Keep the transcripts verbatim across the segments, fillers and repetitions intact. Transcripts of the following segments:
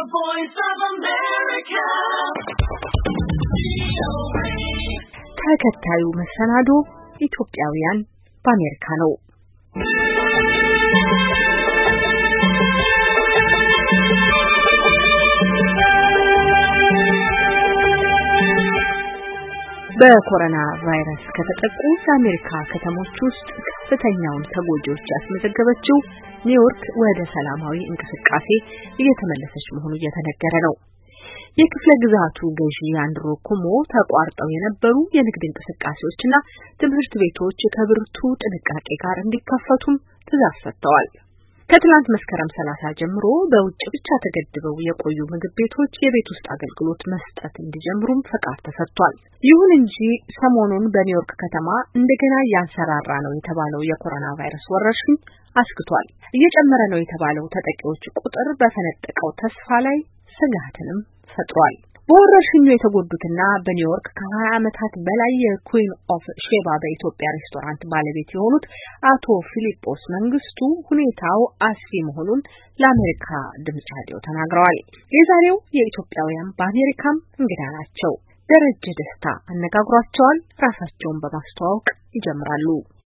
voice of America. ተከታዩ መሰናዶ ኢትዮጵያውያን በአሜሪካ ነው። በኮሮና ቫይረስ ከተጠቁ የአሜሪካ ከተሞች ውስጥ ከፍተኛውን ተጎጂዎች ያስመዘገበችው ኒውዮርክ ወደ ሰላማዊ እንቅስቃሴ እየተመለሰች መሆኑ እየተነገረ ነው። የክፍለ ግዛቱ ገዢ አንድሩ ኩሞ ተቋርጠው የነበሩ የንግድ እንቅስቃሴዎችና ትምህርት ቤቶች ከብርቱ ጥንቃቄ ጋር እንዲከፈቱም ትዕዛዝ ሰጥተዋል። ከትላንት መስከረም ሰላሳ ጀምሮ በውጭ ብቻ ተገድበው የቆዩ ምግብ ቤቶች የቤት ውስጥ አገልግሎት መስጠት እንዲጀምሩም ፈቃድ ተሰጥቷል። ይሁን እንጂ ሰሞኑን በኒውዮርክ ከተማ እንደገና ያንሰራራ ነው የተባለው የኮሮና ቫይረስ ወረርሽኝ አስክቷል። እየጨመረ ነው የተባለው ተጠቂዎች ቁጥር በፈነጠቀው ተስፋ ላይ ስጋትንም ፈጥሯል። በወረርሽኙ የተጎዱትና በኒውዮርክ ከሀያ ዓመታት በላይ የኩዊን ኦፍ ሼባ በኢትዮጵያ ሬስቶራንት ባለቤት የሆኑት አቶ ፊሊጶስ መንግስቱ ሁኔታው አስጊ መሆኑን ለአሜሪካ ድምጽ ራዲዮ ተናግረዋል። የዛሬው የኢትዮጵያውያን በአሜሪካም እንግዳ ናቸው። ደረጀ ደስታ አነጋግሯቸዋል። ራሳቸውን በማስተዋወቅ ይጀምራሉ።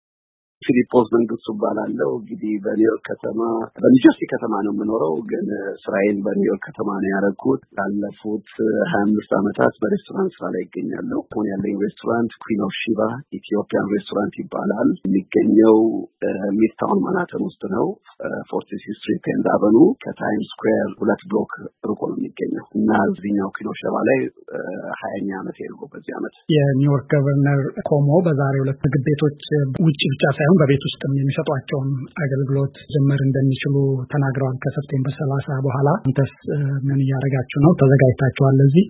ፊሊጶስ መንግስቱ ባላለው እንግዲህ በኒውዮርክ ከተማ በኒውጀርሲ ከተማ ነው የምኖረው፣ ግን ስራዬን በኒውዮርክ ከተማ ነው ያደረኩት። ላለፉት ሀያ አምስት ዓመታት በሬስቶራንት ስራ ላይ ይገኛለሁ። አሁን ያለኝ ሬስቶራንት ኩዊን ኦፍ ሺባ ኢትዮጵያን ሬስቶራንት ይባላል። የሚገኘው ሚድታውን ማናተን ውስጥ ነው። ፎርቲ ሲክስ ስትሪት ኤንድ አቨኑ ከታይምስ ስኩዌር ሁለት ብሎክ ርቆ ነው የሚገኘው እና እዚህኛው ኩዊን ኦፍ ሺባ ላይ ሀያኛ ዓመት ነው በዚህ ዓመት። የኒውዮርክ ገቨርነር ኮሞ በዛሬው ዕለት ምግብ ቤቶች ውጭ ብቻ ሳይሆን በቤት ውስጥም የሚሰጧቸውን አገልግሎት ጀመር እንደሚችሉ ተናግረዋል። ከሰፕቴምበር ሰላሳ በኋላ አንተስ ምን እያደረጋችሁ ነው? ተዘጋጅታችኋል ለዚህ?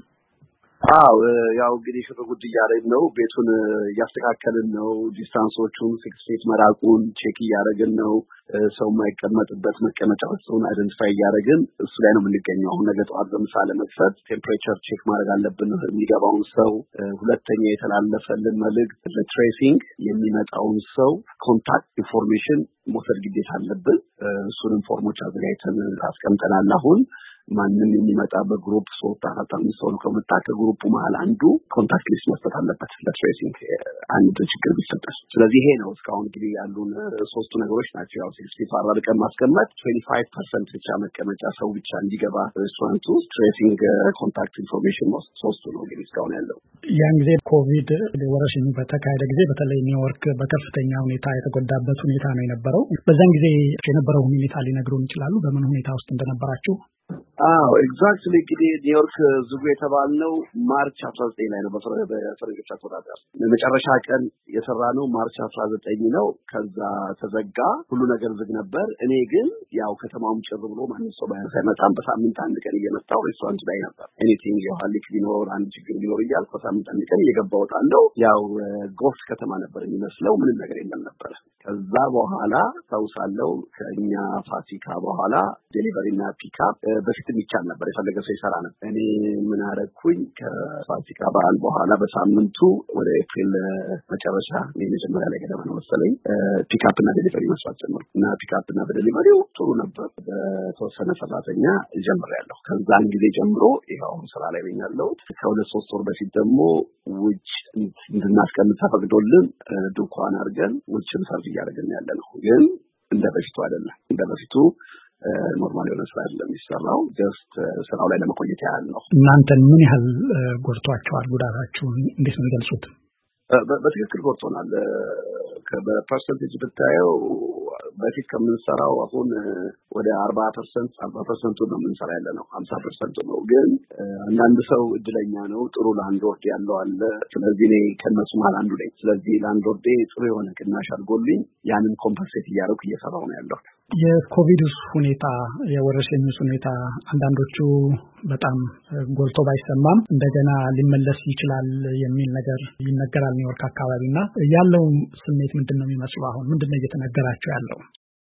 አዎ ያው እንግዲህ ሽርጉድ እያደረግን ነው። ቤቱን እያስተካከልን ነው። ዲስታንሶቹን ሲክስ ፊት መራቁን ቼክ እያደረግን ነው። ሰው የማይቀመጥበት መቀመጫዎችን አይደንቲፋይ እያደረግን እሱ ላይ ነው የምንገኘው። አሁን ነገ ጠዋት በምሳ ለመክፈት ቴምፕሬቸር ቼክ ማድረግ አለብን የሚገባውን ሰው። ሁለተኛ የተላለፈልን መልእክት ለትሬሲንግ የሚመጣውን ሰው ኮንታክት ኢንፎርሜሽን መውሰድ ግዴታ አለብን። እሱን ፎርሞች አዘጋጅተን አስቀምጠናል። አሁን ማንንም የሚመጣ በግሩፕ ሶስት አራት አምስት ሰው ከመጣ ከግሩፑ መሀል አንዱ ኮንታክት ሊስት መስጠት አለበት ለትሬሲንግ አንድ ችግር ቢፈጠር። ስለዚህ ይሄ ነው እስካሁን እንግዲህ ያሉን ሶስቱ ነገሮች ናቸው። ያው ሲክስቲ ፋራ ቀን ማስቀመጥ ሀያ አምስት ፐርሰንት ብቻ መቀመጫ ሰው ብቻ እንዲገባ ሬስቶራንት ውስጥ ትሬሲንግ ኮንታክት ኢንፎርሜሽን ሶስቱ ነው እንግዲህ እስካሁን ያለው። ያን ጊዜ ኮቪድ ወረርሽኙ በተካሄደ ጊዜ በተለይ ኒውዮርክ በከፍተኛ ሁኔታ የተጎዳበት ሁኔታ ነው የነበረው። በዛን ጊዜ የነበረው ሁኔታ ሊነግሩን ይችላሉ? በምን ሁኔታ ውስጥ እንደነበራችሁ? አዎ ኤግዛክትሊ እንግዲህ ኒውዮርክ ዝጉ የተባልነው ማርች አስራ ዘጠኝ ላይ ነው በፈረንጆች አቆጣጠር። መጨረሻ ቀን የሰራነው ማርች አስራ ዘጠኝ ነው። ከዛ ተዘጋ፣ ሁሉ ነገር ዝግ ነበር። እኔ ግን ያው ከተማውም ጭር ብሎ ማንም ሰው ባይመጣም በሳምንት አንድ ቀን እየመጣሁ ሬስቶራንት ላይ ነበር። ኤኒቲንግ የኋሊክ ቢኖር አንድ ችግር ቢኖር እያልኩ በሳምንት አንድ ቀን እየገባሁ እወጣለሁ። ያው ጎስት ከተማ ነበር የሚመስለው፣ ምንም ነገር የለም ነበር። ከዛ በኋላ ታውሳለሁ ከኛ ፋሲካ በኋላ ዴሊቨሪና ፒክአፕ በፊትም ይቻል ነበር፣ የፈለገ ሰው ይሰራ ነበር። እኔ ምን አደረኩኝ ከፋሲካ በዓል በኋላ በሳምንቱ ወደ ኤፕሪል መጨረሻ መጀመሪያ ላይ ገደማ ነው መሰለኝ ፒክአፕ እና ዴሊቨሪ መስራት ጀመርኩ እና ፒክአፕ እና ዴሊቨሪው ጥሩ ነበር። በተወሰነ ሰራተኛ ጀምሬያለሁ። ከዛን ጊዜ ጀምሮ ይኸው ስራ ላይ ነኝ ያለሁት። ከሁለት ሶስት ወር በፊት ደግሞ ውጭ እንድናስቀምጥ ተፈቅዶልን ድንኳን አድርገን ውጭን ሰርቭ እያደረግን ያለ ነው። ግን እንደ በፊቱ አይደለም። እንደ በፊቱ ኖርማል የሆነ ስራ አይደለም የሚሰራው። ጀስት ስራው ላይ ለመቆየት ያህል ነው። እናንተን ምን ያህል ጎድቷቸዋል? ጉዳታችሁን እንዴት ነው የሚገልጹት? በትክክል ጎድቶናል። በፐርሰንቴጅ ብታየው በፊት ከምንሰራው አሁን ወደ አርባ ፐርሰንት አርባ ፐርሰንት ነው የምንሰራ ያለ ነው። ሀምሳ ፐርሰንት ነው። ግን አንዳንድ ሰው እድለኛ ነው፣ ጥሩ ላንድሎርድ ያለው አለ። ስለዚህ እኔ ከነሱ መሀል አንዱ ነኝ። ስለዚህ ላንድሎርዴ ጥሩ የሆነ ቅናሽ አድርጎልኝ ያንን ኮምፐንሴት እያደረኩ እየሰራሁ ነው ያለው። የኮቪድ ሁኔታ የወረርሽኝ ሁኔታ አንዳንዶቹ በጣም ጎልቶ ባይሰማም እንደገና ሊመለስ ይችላል የሚል ነገር ይነገራል ኒውዮርክ አካባቢና ያለው ስሜት ምንድነው የሚመስለው? አሁን ምንድነው እየተነገራቸው ያለው?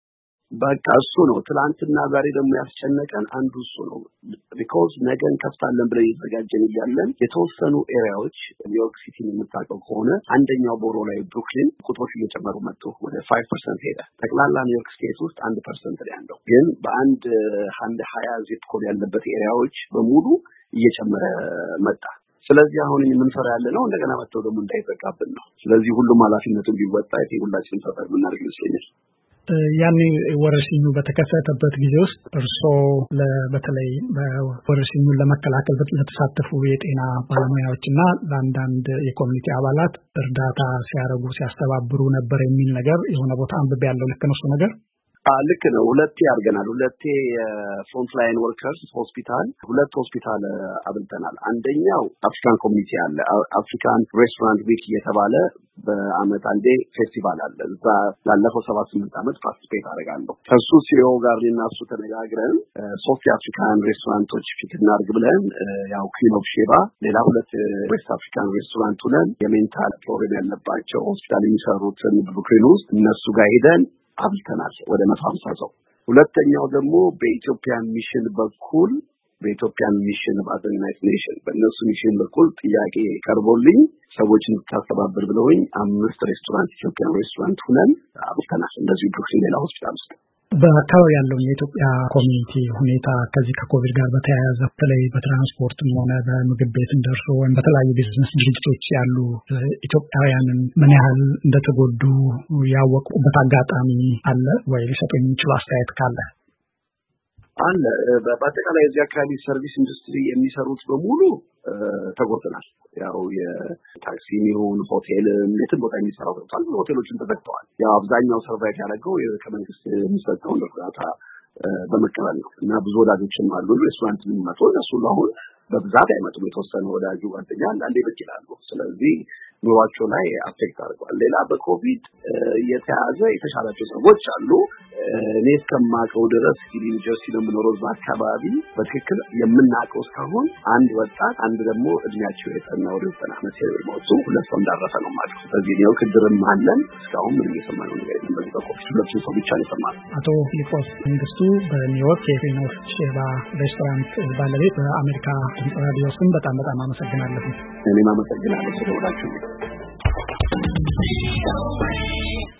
በቃ እሱ ነው ትላንትና ዛሬ ደግሞ ያስጨነቀን አንዱ እሱ ነው because ነገን ከፍታለን ብለን እየተዘጋጀን እያለን የተወሰኑ ኤሪያዎች ኒውዮርክ ሲቲ የምታውቀው ከሆነ አንደኛው ቦሮ ላይ ብሩክሊን ቁጥሮች እየጨመሩ መጡ ወደ five percent ሄደ ጠቅላላ ኒውዮርክ ስቴት ውስጥ one percent ላይ ያለው ግን በአንድ አንድ twenty ዚፕ ኮድ ያለበት ኤሪያዎች በሙሉ እየጨመረ መጣ ስለዚህ አሁን የምንፈራ ያለ ነው እንደገና መጥተው ደግሞ እንዳይዘጋብን ነው ስለዚህ ሁሉም ኃላፊነቱን ቢወጣ ሁላችንም ተፈር ምናደርግ ይመስለኛል ያኔ ወረርሽኙ በተከሰተበት ጊዜ ውስጥ እርሶ በተለይ ወረርሽኙን ለመከላከል ለተሳተፉ የጤና ባለሙያዎችና ለአንዳንድ የኮሚኒቲ አባላት እርዳታ ሲያደርጉ ሲያስተባብሩ ነበር የሚል ነገር የሆነ ቦታ አንብቤ ያለው ልክ ነው እሱ ነገር ልክ ነው ሁለቴ አድርገናል ሁለቴ ፍሮንት ላይን ወርከርስ ሆስፒታል ሁለት ሆስፒታል አብልተናል አንደኛው አፍሪካን ኮሚኒቲ አለ አፍሪካን ሬስቶራንት ዊክ እየተባለ በአመት አንዴ ፌስቲቫል አለ እዛ ላለፈው seven eight አመት ፓርቲሲፔት አደርጋለሁ ከሱ ሲኦ ጋር እናሱ ተነጋግረን ሶስት የአፍሪካን ሬስቶራንቶች ፊት እናድርግ ብለን ያው ክሊን ኦፍ ሼባ ሌላ ሁለት ዌስት አፍሪካን ሬስቶራንት ሁነን የሜንታል ፕሮብሌም ያለባቸው ሆስፒታል የሚሰሩትን ብሩክሊን ውስጥ እነሱ ጋር ሄደን አብልተናል ወደ one fifty ሰው ሁለተኛው ደግሞ በኢትዮጵያ ሚሽን በኩል በኢትዮጵያ ሚሽን በአዘናይት ኔሽን በእነሱ ሚሽን በኩል ጥያቄ ቀርቦልኝ ሰዎችን ተስተባበር ብለውኝ አምስት ሬስቶራንት ኢትዮጵያ ሬስቶራንት ሁነን አብልተናል እንደዚህ ብሩክሊን ሌላ ሆስፒታል ውስጥ በአካባቢ ያለው የኢትዮጵያ ኮሚኒቲ ሁኔታ ከዚህ ከኮቪድ ጋር በተያያዘ በተለይ በትራንስፖርትም ሆነ በምግብ ቤት እንደርሶ ወይም በተለያዩ ቢዝነስ ድርጅቶች ያሉ ኢትዮጵያውያንን ምን ያህል እንደተጎዱ ያወቁበት አጋጣሚ አለ ወይ ሊሰጡ የሚችሉ አስተያየት ካለ አለ በአጠቃላይ እዚህ አካባቢ ሰርቪስ ኢንዱስትሪ የሚሰሩት በሙሉ ተጎድተናል ያው የታክሲ ሚሆን ሆቴል የትም ቦታ የሚሰራው ታል ሆቴሎችን ተዘግተዋል ያው አብዛኛው ሰርቫይቭ ያደረገው ከመንግስት የሚሰጠው እርዳታ በመቀበል ነው እና ብዙ ወዳጆችም አሉ ሬስቶራንት የሚመጡ እነሱ አሁን በብዛት አይመጡም የተወሰነ ወዳጁ ጓደኛ አንዳንዴ ይችላሉ ስለዚህ ኑሯቸው ላይ አፌክት አድርጓል ሌላ በኮቪድ የተያዘ የተሻላቸው ሰዎች አሉ እኔ እስከማውቀው ድረስ እንግዲህ ጀርሲ ነው የምኖረው አካባቢ በትክክል የምናውቀው እስካሁን አንድ ወጣት አንድ ደግሞ እድሜያቸው የጠና ወደ ዘጠና ዓመት የሞቱ ሁለት ሰው እንዳረፈ ነው ማለት ነው ስለዚህ ነው ክድርም አለን እስካሁን ምን እየሰማነው ነገር የለም በዚህ በኮቪድ ሁለት ሰው ብቻ ነው የሰማነው አቶ ፊሊጶስ መንግስቱ በኒውዮርክ የክሊን ኦፍ ሼባ ሬስቶራንት ባለቤት በአሜሪካ ድምጽ ራዲዮ ስም በጣም በጣም አመሰግናለሁ እኔም አመሰግናለሁ ስለወዳችሁ